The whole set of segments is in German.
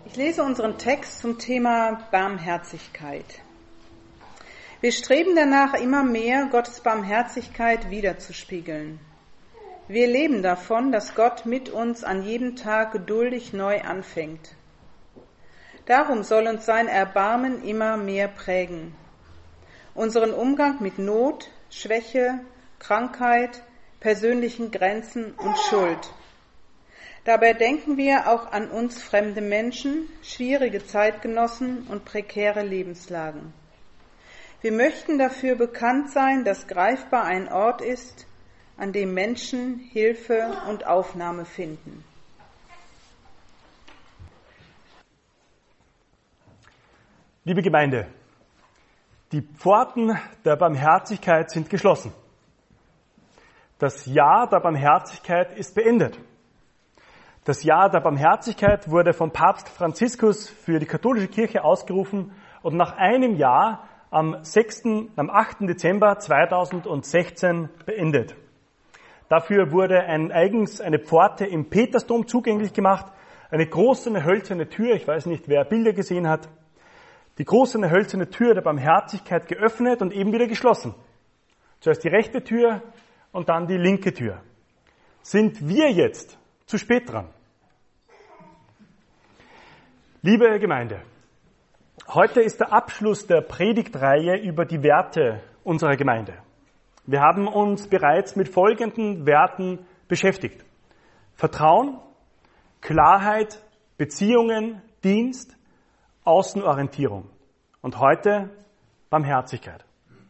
Ich lese unseren Text zum Thema Barmherzigkeit. Wir streben danach, immer mehr Gottes Barmherzigkeit widerzuspiegeln. Wir leben davon, dass Gott mit uns an jedem Tag geduldig neu anfängt. Darum soll uns sein Erbarmen immer mehr prägen. Unseren Umgang mit Not, Schwäche, Krankheit, persönlichen Grenzen und Schuld. Dabei denken wir auch an uns fremde Menschen, schwierige Zeitgenossen und prekäre Lebenslagen. Wir möchten dafür bekannt sein, dass greifbar ein Ort ist, an dem Menschen Hilfe und Aufnahme finden. Liebe Gemeinde, die Pforten der Barmherzigkeit sind geschlossen. Das Jahr der Barmherzigkeit ist beendet. Das Jahr der Barmherzigkeit wurde vom Papst Franziskus für die katholische Kirche ausgerufen und nach einem Jahr am 8. Dezember 2016 beendet. Dafür wurde eigens eine Pforte im Petersdom zugänglich gemacht, eine große hölzerne Tür, ich weiß nicht, wer Bilder gesehen hat, die große hölzerne Tür der Barmherzigkeit geöffnet und eben wieder geschlossen. Zuerst die rechte Tür und dann die linke Tür. Sind wir jetzt zu spät dran? Liebe Gemeinde, heute ist der Abschluss der Predigtreihe über die Werte unserer Gemeinde. Wir haben uns bereits mit folgenden Werten beschäftigt: Vertrauen, Klarheit, Beziehungen, Dienst, Außenorientierung und heute Barmherzigkeit.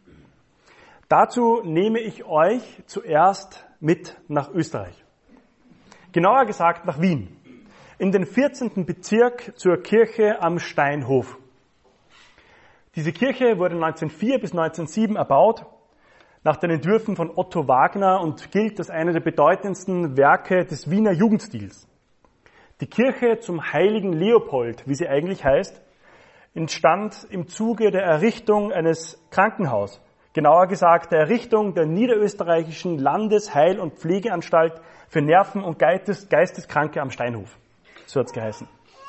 Dazu nehme ich euch zuerst mit nach Österreich. Genauer gesagt nach Wien, in den 14. Bezirk zur Kirche am Steinhof. Diese Kirche wurde 1904 bis 1907 erbaut, nach den Entwürfen von Otto Wagner und gilt als eine der bedeutendsten Werke des Wiener Jugendstils. Die Kirche zum heiligen Leopold, wie sie eigentlich heißt, entstand im Zuge der Errichtung eines Krankenhauses. Genauer gesagt der Errichtung der Niederösterreichischen Landesheil- und Pflegeanstalt für Nerven- und Geisteskranke am Steinhof. So hat es geheißen.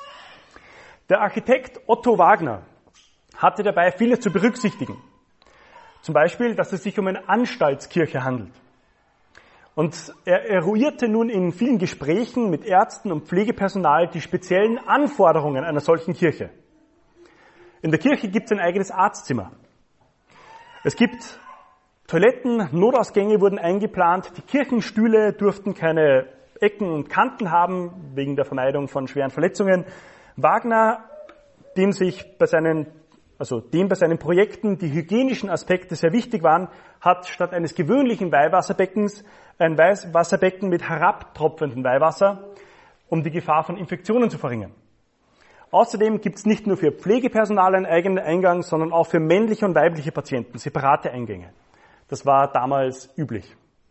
Der Architekt Otto Wagner hatte dabei vieles zu berücksichtigen. Zum Beispiel, dass es sich um eine Anstaltskirche handelt. Und er eruierte nun in vielen Gesprächen mit Ärzten und Pflegepersonal die speziellen Anforderungen einer solchen Kirche. In der Kirche gibt es ein eigenes Arztzimmer. Es gibt Toiletten, Notausgänge wurden eingeplant, die Kirchenstühle durften keine Ecken und Kanten haben, wegen der Vermeidung von schweren Verletzungen. Wagner, dem bei seinen Projekten die hygienischen Aspekte sehr wichtig waren, hat statt eines gewöhnlichen Weihwasserbeckens ein Weihwasserbecken mit herabtropfendem Weihwasser, um die Gefahr von Infektionen zu verringern. Außerdem gibt es nicht nur für Pflegepersonal einen eigenen Eingang, sondern auch für männliche und weibliche Patienten separate Eingänge. Das war damals üblich.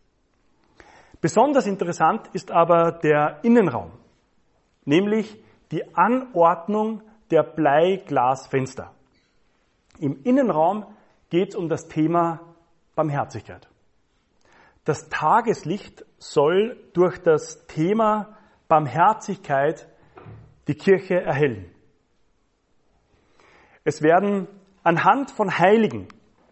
Besonders interessant ist aber der Innenraum, nämlich die Anordnung der Bleiglasfenster. Im Innenraum geht es um das Thema Barmherzigkeit. Das Tageslicht soll durch das Thema Barmherzigkeit die Kirche erhellen. Es werden anhand von Heiligen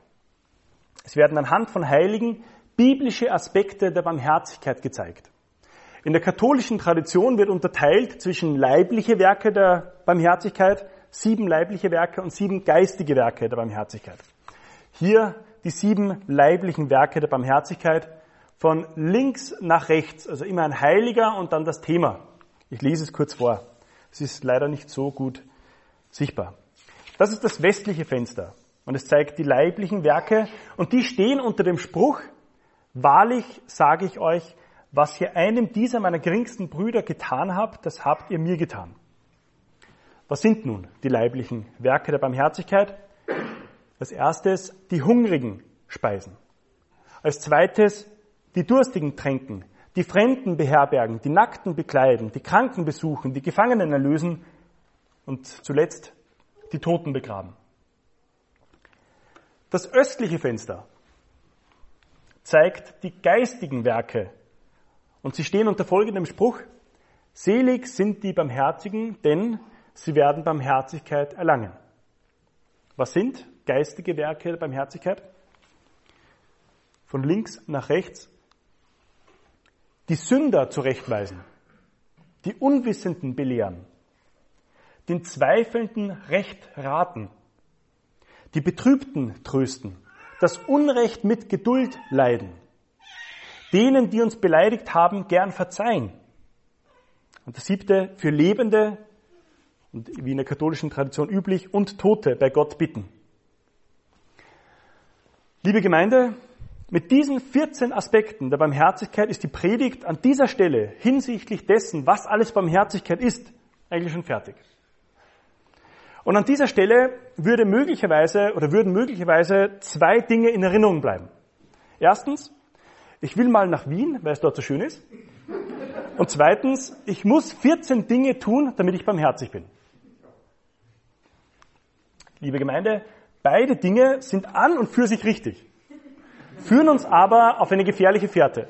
biblische Aspekte der Barmherzigkeit gezeigt. In der katholischen Tradition wird unterteilt zwischen leibliche Werke der Barmherzigkeit, 7 leibliche Werke und 7 geistige Werke der Barmherzigkeit. Hier die 7 leiblichen Werke der Barmherzigkeit von links nach rechts, also immer ein Heiliger und dann das Thema. Ich lese es kurz vor. Es ist leider nicht so gut sichtbar. Das ist das westliche Fenster und es zeigt die leiblichen Werke und die stehen unter dem Spruch: Wahrlich sage ich euch, was ihr einem dieser meiner geringsten Brüder getan habt, das habt ihr mir getan. Was sind nun die leiblichen Werke der Barmherzigkeit? Als erstes die Hungrigen speisen. Als zweites die Durstigen tränken, die Fremden beherbergen, die Nackten bekleiden, die Kranken besuchen, die Gefangenen erlösen und zuletzt die Toten begraben. Das östliche Fenster zeigt die geistigen Werke und sie stehen unter folgendem Spruch: Selig sind die Barmherzigen, denn sie werden Barmherzigkeit erlangen. Was sind geistige Werke der Barmherzigkeit? Von links nach rechts. Die Sünder zurechtweisen, die Unwissenden belehren, den Zweifelnden Recht raten, die Betrübten trösten, das Unrecht mit Geduld leiden, denen, die uns beleidigt haben, gern verzeihen. Und das 7. für Lebende, und wie in der katholischen Tradition üblich, und Tote bei Gott bitten. Liebe Gemeinde, mit diesen 14 Aspekten der Barmherzigkeit ist die Predigt an dieser Stelle hinsichtlich dessen, was alles Barmherzigkeit ist, eigentlich schon fertig. Und an dieser Stelle würden möglicherweise 2 Dinge in Erinnerung bleiben. Erstens, ich will mal nach Wien, weil es dort so schön ist. Und zweitens, ich muss 14 Dinge tun, damit ich barmherzig bin. Liebe Gemeinde, beide Dinge sind an und für sich richtig, führen uns aber auf eine gefährliche Fährte.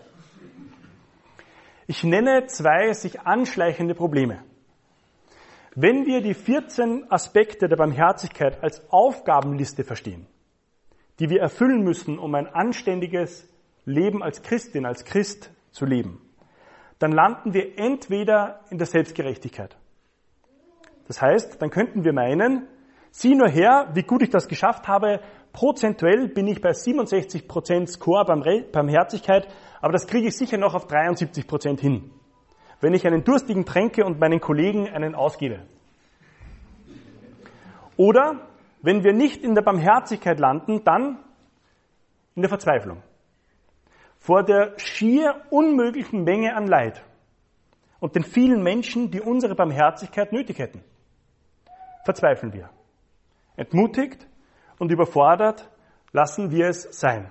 Ich nenne 2 sich anschleichende Probleme. Wenn wir die 14 Aspekte der Barmherzigkeit als Aufgabenliste verstehen, die wir erfüllen müssen, um ein anständiges Leben als Christin, als Christ zu leben, dann landen wir entweder in der Selbstgerechtigkeit. Das heißt, dann könnten wir meinen, sieh nur her, wie gut ich das geschafft habe, prozentuell bin ich bei 67% Score Barmherzigkeit, aber das kriege ich sicher noch auf 73% hin, wenn ich einen Durstigen tränke und meinen Kollegen einen ausgebe. Oder, wenn wir nicht in der Barmherzigkeit landen, dann in der Verzweiflung. Vor der schier unmöglichen Menge an Leid und den vielen Menschen, die unsere Barmherzigkeit nötig hätten, verzweifeln wir. Entmutigt und überfordert lassen wir es sein.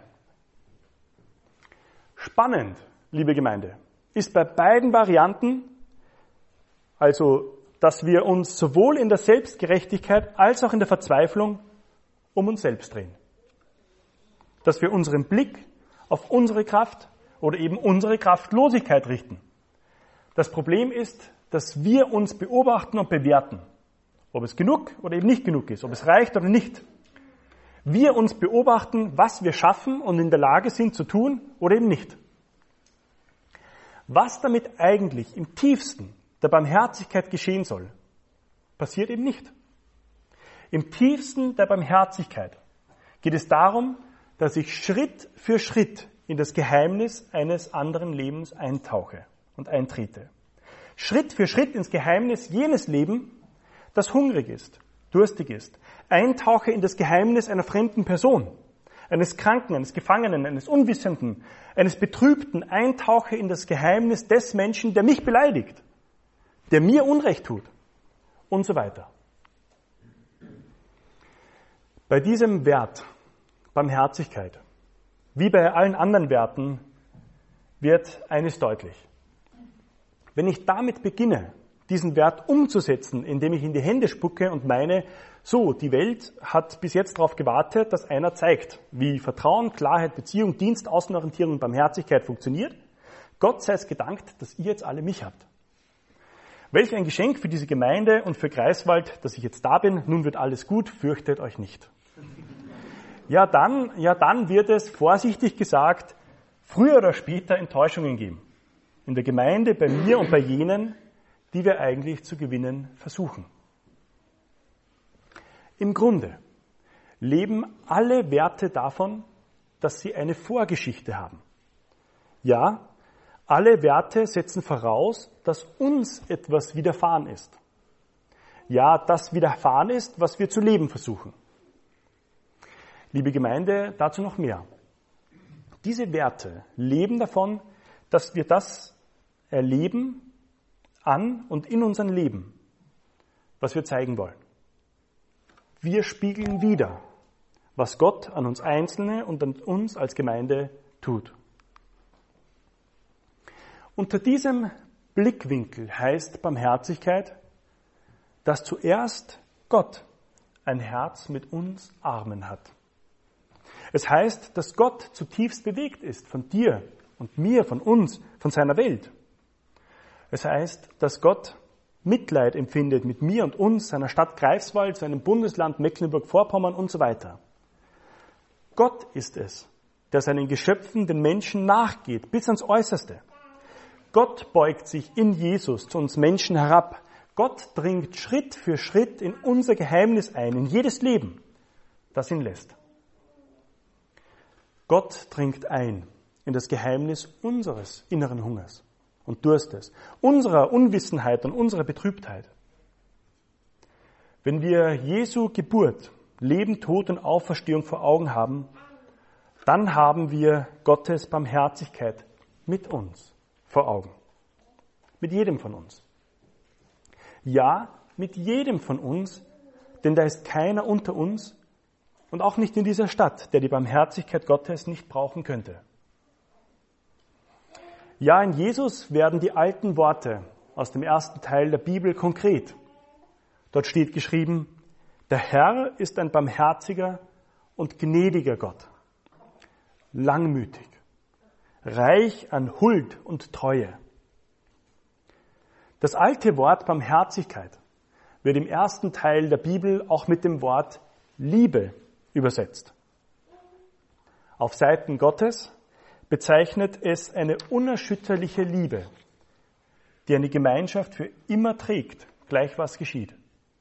Spannend, liebe Gemeinde, ist bei beiden Varianten, also dass wir uns sowohl in der Selbstgerechtigkeit als auch in der Verzweiflung um uns selbst drehen. Dass wir unseren Blick auf unsere Kraft oder eben unsere Kraftlosigkeit richten. Das Problem ist, dass wir uns beobachten und bewerten, ob es genug oder eben nicht genug ist, ob es reicht oder nicht. Wir uns beobachten, was wir schaffen und in der Lage sind zu tun oder eben nicht. Was damit eigentlich im tiefsten der Barmherzigkeit geschehen soll, passiert eben nicht. Im tiefsten der Barmherzigkeit geht es darum, dass ich Schritt für Schritt in das Geheimnis eines anderen Lebens eintauche und eintrete. Schritt für Schritt ins Geheimnis jenes Lebens, das hungrig ist, durstig ist. Eintauche in das Geheimnis einer fremden Person, eines Kranken, eines Gefangenen, eines Unwissenden, eines Betrübten. Eintauche in das Geheimnis des Menschen, der mich beleidigt, der mir Unrecht tut und so weiter. Bei diesem Wert, Barmherzigkeit, wie bei allen anderen Werten, wird eines deutlich. Wenn ich damit beginne, diesen Wert umzusetzen, indem ich in die Hände spucke und meine, so, die Welt hat bis jetzt darauf gewartet, dass einer zeigt, wie Vertrauen, Klarheit, Beziehung, Dienst, Außenorientierung und Barmherzigkeit funktioniert. Gott sei es gedankt, dass ihr jetzt alle mich habt. Welch ein Geschenk für diese Gemeinde und für Greifswald, dass ich jetzt da bin. Nun wird alles gut, fürchtet euch nicht. Ja, dann wird es, vorsichtig gesagt, früher oder später Enttäuschungen geben. In der Gemeinde, bei mir und bei jenen, die wir eigentlich zu gewinnen versuchen. Im Grunde leben alle Werte davon, dass sie eine Vorgeschichte haben. Ja, alle Werte setzen voraus, dass uns etwas widerfahren ist. Ja, das widerfahren ist, was wir zu leben versuchen. Liebe Gemeinde, dazu noch mehr. Diese Werte leben davon, dass wir das erleben an und in unserem Leben, was wir zeigen wollen. Wir spiegeln wider, was Gott an uns Einzelne und an uns als Gemeinde tut. Unter diesem Blickwinkel heißt Barmherzigkeit, dass zuerst Gott ein Herz mit uns Armen hat. Es heißt, dass Gott zutiefst bewegt ist von dir und mir, von uns, von seiner Welt. Es heißt, dass Gott Mitleid empfindet mit mir und uns, seiner Stadt Greifswald, seinem Bundesland Mecklenburg-Vorpommern und so weiter. Gott ist es, der seinen Geschöpfen, den Menschen, nachgeht, bis ans Äußerste. Gott beugt sich in Jesus zu uns Menschen herab. Gott dringt Schritt für Schritt in unser Geheimnis ein, in jedes Leben, das ihn lässt. Gott dringt ein in das Geheimnis unseres inneren Hungers und Durstes, unserer Unwissenheit und unserer Betrübtheit. Wenn wir Jesu Geburt, Leben, Tod und Auferstehung vor Augen haben, dann haben wir Gottes Barmherzigkeit mit uns vor Augen. Mit jedem von uns. Ja, mit jedem von uns, denn da ist keiner unter uns und auch nicht in dieser Stadt, der die Barmherzigkeit Gottes nicht brauchen könnte. Ja, in Jesus werden die alten Worte aus dem ersten Teil der Bibel konkret. Dort steht geschrieben, der Herr ist ein barmherziger und gnädiger Gott, langmütig, reich an Huld und Treue. Das alte Wort Barmherzigkeit wird im ersten Teil der Bibel auch mit dem Wort Liebe übersetzt. Auf Seiten Gottes bezeichnet es eine unerschütterliche Liebe, die eine Gemeinschaft für immer trägt, gleich was geschieht.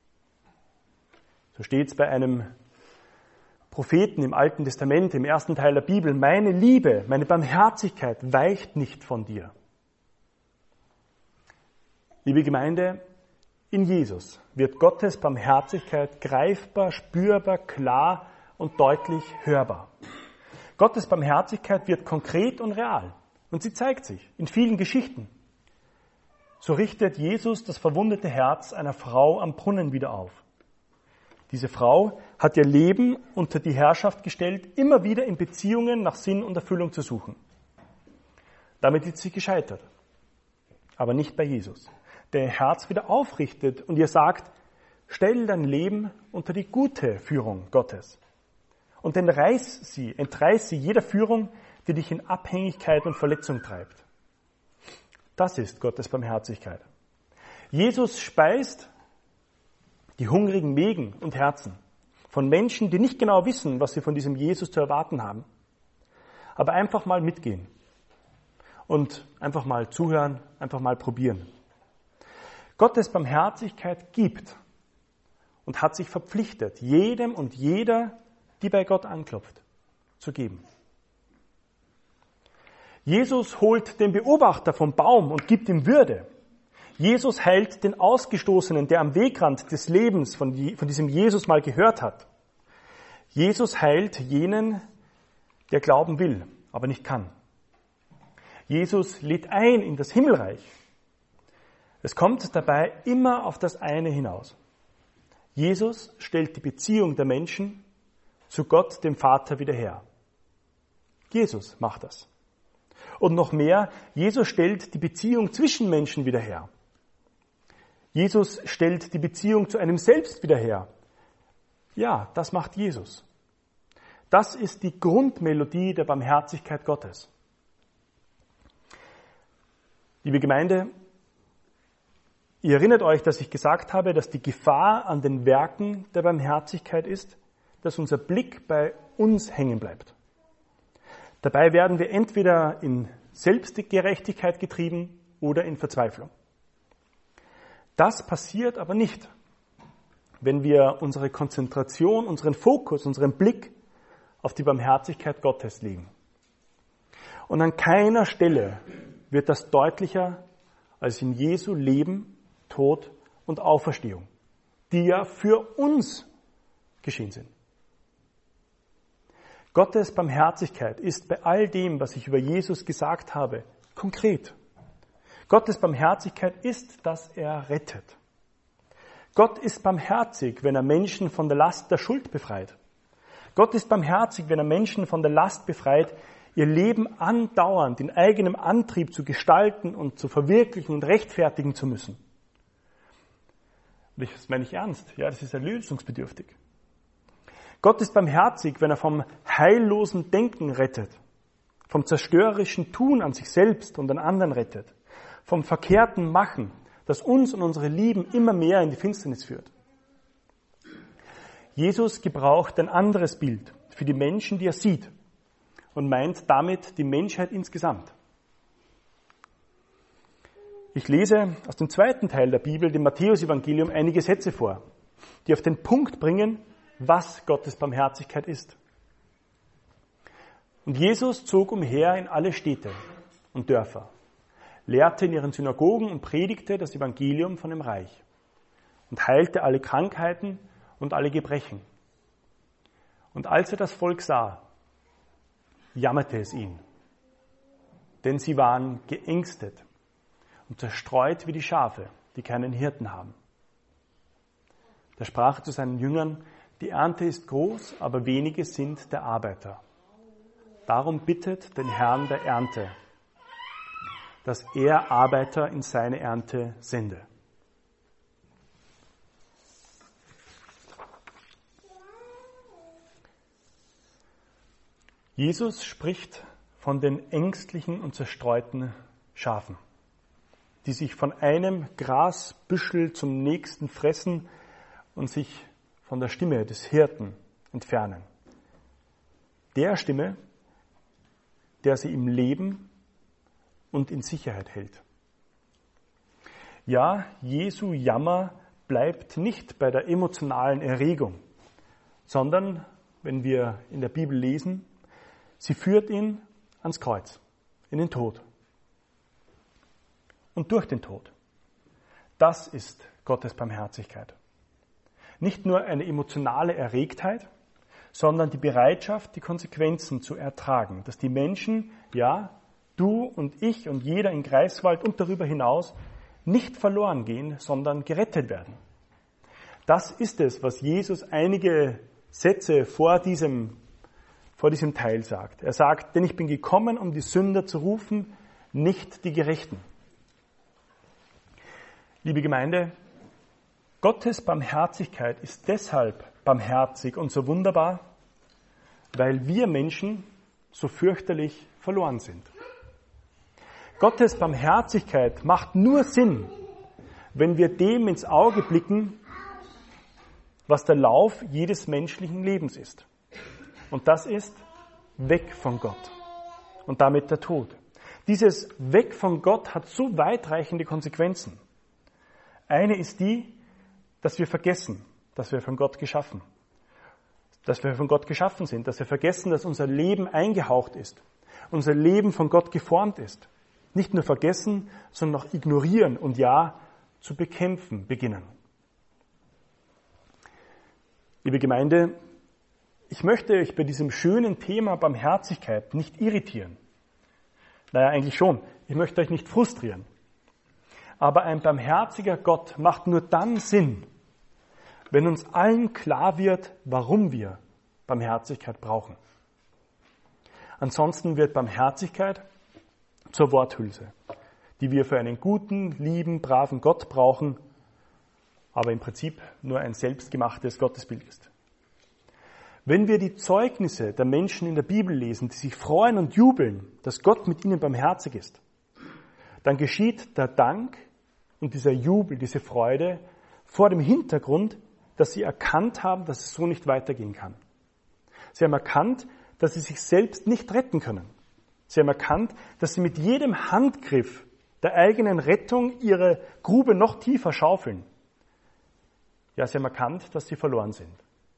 So steht es bei einem Propheten im Alten Testament, im ersten Teil der Bibel, meine Liebe, meine Barmherzigkeit weicht nicht von dir. Liebe Gemeinde, in Jesus wird Gottes Barmherzigkeit greifbar, spürbar, klar und deutlich hörbar. Gottes Barmherzigkeit wird konkret und real und sie zeigt sich in vielen Geschichten. So richtet Jesus das verwundete Herz einer Frau am Brunnen wieder auf. Diese Frau hat ihr Leben unter die Herrschaft gestellt, immer wieder in Beziehungen nach Sinn und Erfüllung zu suchen. Damit ist sie gescheitert, aber nicht bei Jesus, der ihr Herz wieder aufrichtet und ihr sagt, stell dein Leben unter die gute Führung Gottes und entreiß sie jeder Führung, die dich in Abhängigkeit und Verletzung treibt. Das ist Gottes Barmherzigkeit. Jesus speist die hungrigen Mägen und Herzen von Menschen, die nicht genau wissen, was sie von diesem Jesus zu erwarten haben, aber einfach mal mitgehen und einfach mal zuhören, einfach mal probieren. Gottes Barmherzigkeit gibt und hat sich verpflichtet, jedem und jeder, die bei Gott anklopft, zu geben. Jesus holt den Beobachter vom Baum und gibt ihm Würde. Jesus heilt den Ausgestoßenen, der am Wegrand des Lebens von diesem Jesus mal gehört hat. Jesus heilt jenen, der glauben will, aber nicht kann. Jesus lädt ein in das Himmelreich. Es kommt dabei immer auf das eine hinaus. Jesus stellt die Beziehung der Menschen zu Gott, dem Vater, wieder her. Jesus macht das. Und noch mehr, Jesus stellt die Beziehung zwischen Menschen wieder her. Jesus stellt die Beziehung zu einem selbst wieder her. Ja, das macht Jesus. Das ist die Grundmelodie der Barmherzigkeit Gottes. Liebe Gemeinde, ihr erinnert euch, dass ich gesagt habe, dass die Gefahr an den Werken der Barmherzigkeit ist, dass unser Blick bei uns hängen bleibt. Dabei werden wir entweder in Selbstgerechtigkeit getrieben oder in Verzweiflung. Das passiert aber nicht, wenn wir unsere Konzentration, unseren Fokus, unseren Blick auf die Barmherzigkeit Gottes legen. Und an keiner Stelle wird das deutlicher als in Jesu Leben, Tod und Auferstehung, die ja für uns geschehen sind. Gottes Barmherzigkeit ist bei all dem, was ich über Jesus gesagt habe, konkret. Gottes Barmherzigkeit ist, dass er rettet. Gott ist barmherzig, wenn er Menschen von der Last der Schuld befreit. Gott ist barmherzig, wenn er Menschen von der Last befreit, ihr Leben andauernd in eigenem Antrieb zu gestalten und zu verwirklichen und rechtfertigen zu müssen. Und das meine ich ernst. Ja, das ist erlösungsbedürftig. Gott ist barmherzig, wenn er vom heillosen Denken rettet, vom zerstörerischen Tun an sich selbst und an anderen rettet, vom verkehrten Machen, das uns und unsere Lieben immer mehr in die Finsternis führt. Jesus gebraucht ein anderes Bild für die Menschen, die er sieht, und meint damit die Menschheit insgesamt. Ich lese aus dem zweiten Teil der Bibel, dem Matthäus-Evangelium, einige Sätze vor, die auf den Punkt bringen, was Gottes Barmherzigkeit ist. Und Jesus zog umher in alle Städte und Dörfer, lehrte in ihren Synagogen und predigte das Evangelium von dem Reich und heilte alle Krankheiten und alle Gebrechen. Und als er das Volk sah, jammerte es ihn, denn sie waren geängstet und zerstreut wie die Schafe, die keinen Hirten haben. Da sprach er zu seinen Jüngern: Die Ernte ist groß, aber wenige sind der Arbeiter. Darum bittet den Herrn der Ernte, dass er Arbeiter in seine Ernte sende. Jesus spricht von den ängstlichen und zerstreuten Schafen, die sich von einem Grasbüschel zum nächsten fressen und sich von der Stimme des Hirten entfernen. Der Stimme, der sie im Leben und in Sicherheit hält. Ja, Jesu Jammer bleibt nicht bei der emotionalen Erregung, sondern, wenn wir in der Bibel lesen, sie führt ihn ans Kreuz, in den Tod und durch den Tod. Das ist Gottes Barmherzigkeit. Nicht nur eine emotionale Erregtheit, sondern die Bereitschaft, die Konsequenzen zu ertragen, dass die Menschen, ja, du und ich und jeder in Greifswald und darüber hinaus, nicht verloren gehen, sondern gerettet werden. Das ist es, was Jesus einige Sätze vor diesem Teil sagt. Er sagt: Denn ich bin gekommen, um die Sünder zu rufen, nicht die Gerechten. Liebe Gemeinde, Gottes Barmherzigkeit ist deshalb barmherzig und so wunderbar, weil wir Menschen so fürchterlich verloren sind. Gottes Barmherzigkeit macht nur Sinn, wenn wir dem ins Auge blicken, was der Lauf jedes menschlichen Lebens ist. Und das ist weg von Gott und damit der Tod. Dieses Weg von Gott hat so weitreichende Konsequenzen. Eine ist die, dass wir vergessen, dass wir von Gott geschaffen sind, dass wir vergessen, dass unser Leben eingehaucht ist, unser Leben von Gott geformt ist. Nicht nur vergessen, sondern auch ignorieren und ja, zu bekämpfen beginnen. Liebe Gemeinde, ich möchte euch bei diesem schönen Thema Barmherzigkeit nicht irritieren. Naja, eigentlich schon. Ich möchte euch nicht frustrieren. Aber ein barmherziger Gott macht nur dann Sinn, wenn uns allen klar wird, warum wir Barmherzigkeit brauchen. Ansonsten wird Barmherzigkeit zur Worthülse, die wir für einen guten, lieben, braven Gott brauchen, aber im Prinzip nur ein selbstgemachtes Gottesbild ist. Wenn wir die Zeugnisse der Menschen in der Bibel lesen, die sich freuen und jubeln, dass Gott mit ihnen barmherzig ist, dann geschieht der Dank und dieser Jubel, diese Freude vor dem Hintergrund, dass sie erkannt haben, dass es so nicht weitergehen kann. Sie haben erkannt, dass sie sich selbst nicht retten können. Sie haben erkannt, dass sie mit jedem Handgriff der eigenen Rettung ihre Grube noch tiefer schaufeln. Ja, sie haben erkannt, dass sie verloren sind.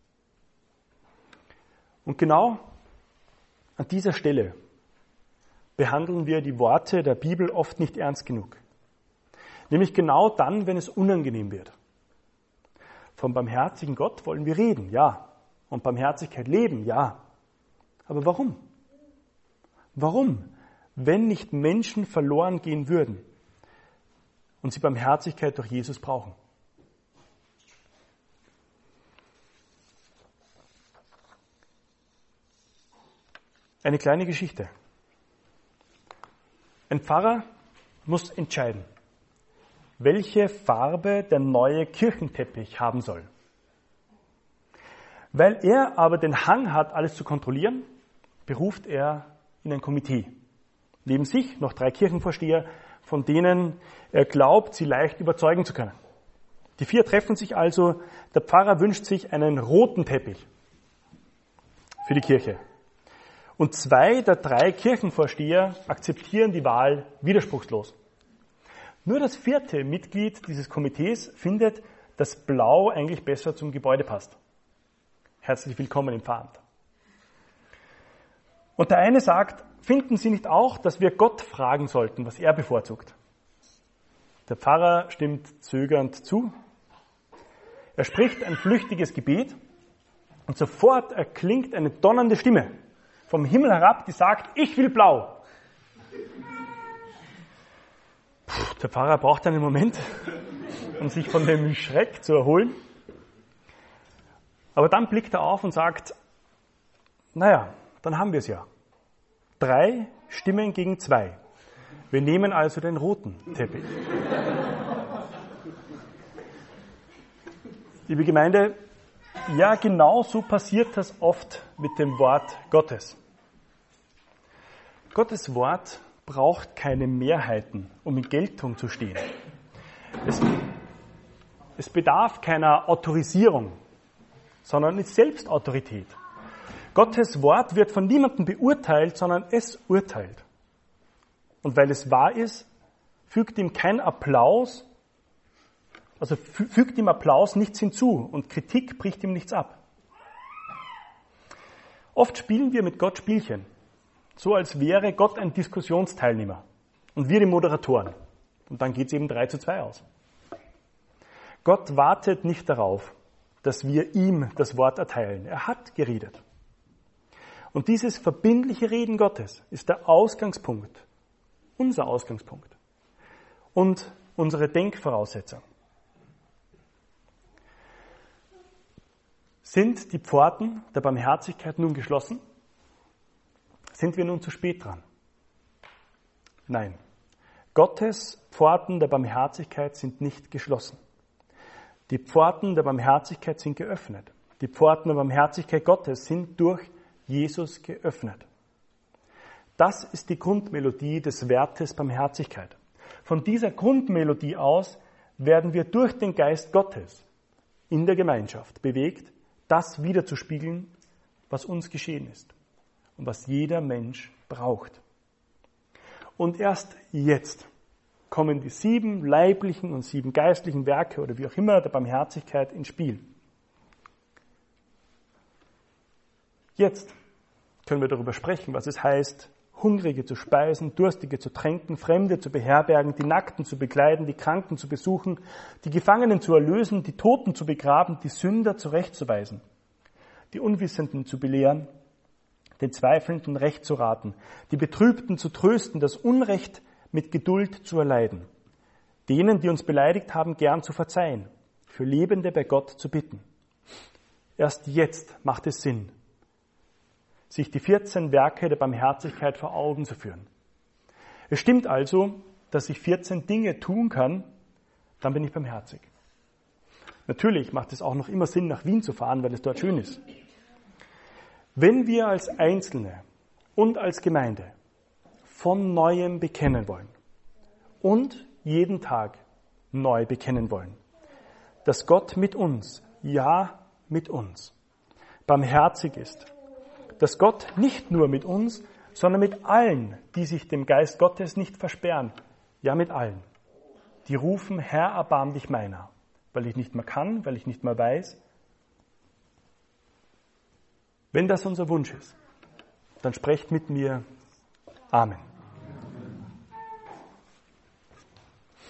Und genau an dieser Stelle behandeln wir die Worte der Bibel oft nicht ernst genug. Nämlich genau dann, wenn es unangenehm wird. Vom barmherzigen Gott wollen wir reden, ja. Und Barmherzigkeit leben, ja. Aber warum? Warum, wenn nicht Menschen verloren gehen würden und sie Barmherzigkeit durch Jesus brauchen? Eine kleine Geschichte. Ein Pfarrer muss entscheiden, welche Farbe der neue Kirchenteppich haben soll. Weil er aber den Hang hat, alles zu kontrollieren, beruft er in ein Komitee. Neben sich noch 3 Kirchenvorsteher, von denen er glaubt, sie leicht überzeugen zu können. Die 4 treffen sich also. Der Pfarrer wünscht sich einen roten Teppich für die Kirche. Und 2 der 3 Kirchenvorsteher akzeptieren die Wahl widerspruchslos. Nur das 4. Mitglied dieses Komitees findet, dass Blau eigentlich besser zum Gebäude passt. Herzlich willkommen im Pfarramt. Und der eine sagt, finden Sie nicht auch, dass wir Gott fragen sollten, was er bevorzugt? Der Pfarrer stimmt zögernd zu. Er spricht ein flüchtiges Gebet und sofort erklingt eine donnernde Stimme vom Himmel herab, die sagt, ich will Blau. Der Pfarrer braucht einen Moment, um sich von dem Schreck zu erholen. Aber dann blickt er auf und sagt, naja, dann haben wir es ja. 3 Stimmen gegen 2. Wir nehmen also den roten Teppich. Liebe Gemeinde, ja, genau so passiert das oft mit dem Wort Gottes. Gottes Wort braucht keine Mehrheiten, um in Geltung zu stehen. Es bedarf keiner Autorisierung, sondern ist selbst Autorität. Gottes Wort wird von niemandem beurteilt, sondern es urteilt. Und weil es wahr ist, fügt ihm Applaus nichts hinzu und Kritik bricht ihm nichts ab. Oft spielen wir mit Gott Spielchen, so als wäre Gott ein Diskussionsteilnehmer und wir die Moderatoren. Und dann geht es eben 3:2 aus. Gott wartet nicht darauf, dass wir ihm das Wort erteilen. Er hat geredet. Und dieses verbindliche Reden Gottes ist der Ausgangspunkt, unser Ausgangspunkt und unsere Denkvoraussetzung. Sind die Pforten der Barmherzigkeit nun geschlossen? Sind wir nun zu spät dran? Nein. Gottes Pforten der Barmherzigkeit sind nicht geschlossen. Die Pforten der Barmherzigkeit sind geöffnet. Die Pforten der Barmherzigkeit Gottes sind durch Jesus geöffnet. Das ist die Grundmelodie des Wertes Barmherzigkeit. Von dieser Grundmelodie aus werden wir durch den Geist Gottes in der Gemeinschaft bewegt, das wiederzuspiegeln, was uns geschehen ist und was jeder Mensch braucht. Und erst jetzt kommen die 7 leiblichen und 7 geistlichen Werke oder wie auch immer der Barmherzigkeit ins Spiel. Jetzt können wir darüber sprechen, was es heißt, Hungrige zu speisen, Durstige zu tränken, Fremde zu beherbergen, die Nackten zu bekleiden, die Kranken zu besuchen, die Gefangenen zu erlösen, die Toten zu begraben, die Sünder zurechtzuweisen, die Unwissenden zu belehren, den Zweifelnden Recht zu raten, die Betrübten zu trösten, das Unrecht mit Geduld zu erleiden, denen, die uns beleidigt haben, gern zu verzeihen, für Lebende bei Gott zu bitten. Erst jetzt macht es Sinn, sich die 14 Werke der Barmherzigkeit vor Augen zu führen. Es stimmt also, dass ich 14 Dinge tun kann, dann bin ich barmherzig. Natürlich macht es auch noch immer Sinn, nach Wien zu fahren, weil es dort schön ist. Wenn wir als Einzelne und als Gemeinde von Neuem bekennen wollen und jeden Tag neu bekennen wollen, dass Gott mit uns, ja mit uns, barmherzig ist, dass Gott nicht nur mit uns, sondern mit allen, die sich dem Geist Gottes nicht versperren, ja mit allen, die rufen, Herr, erbarm dich meiner, weil ich nicht mehr kann, weil ich nicht mehr weiß. Wenn das unser Wunsch ist, dann sprecht mit mir. Amen.